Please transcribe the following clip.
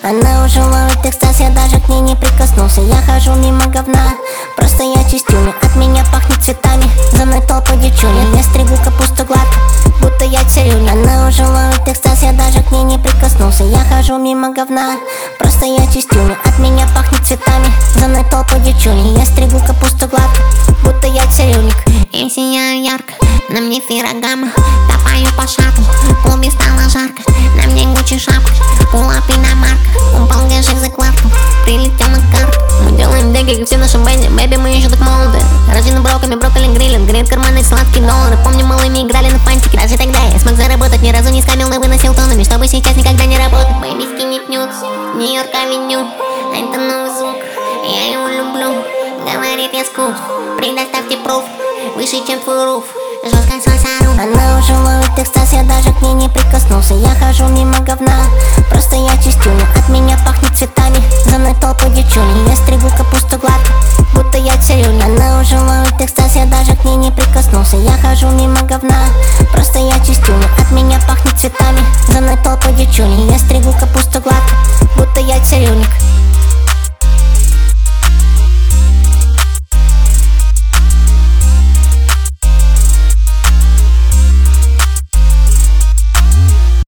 Она уже ловит экстаз, я даже к ней не прикоснулся. Я хожу мимо говна, просто я чистюля. От меня пахнет цветами, за мной толпа девчули. Я стригу капусту гладко, будто я цирюля. Она уже ловит экстаз, я даже к ней не прикоснулся. Я хожу мимо говна, просто я чистюля. От меня пахнет цветами, за мной толпа девчули. Я стригу капусту гладко, будто я цирюльник. Я сияю ярко, на мне феррагама. Топаю по шатлу, в клубе стало жарко. На мне Гуччи шапка, пулап иномарка. Упал гэшек за квартал, прилетел на карту. Мы делаем деги, как все в нашем бенде. Бэби, мы еще так молоды. Родина броками, брокколи грилем. Греет карманы сладкие доллары. Помню, малыми играли на фантике. Даже тогда я смог заработать. Ни разу не скамил, но выносил тоннами, чтобы сейчас никогда не работать. Бэби, скинет нюц, Нью-Йорк авеню. Это новый звук, я его люблю. Говорит, я скуп, предоставьте пруф. Выше, чем твой руф, жестко сосару. Она уже ловит экстаз, я даже к ней не прикоснулся. Я хожу мимо говна, просто я чистюля. От меня пахнет цветами, за мной толпа девчули. Я стригу капусту гладко, будто я цирюля. Она уже ловит экстаз, я даже к ней не прикоснулся. Я хожу мимо говна, просто я чистюля. От меня пахнет цветами, за мной толпа девчули. Я стригу капусту гладко, будто я цирюльник.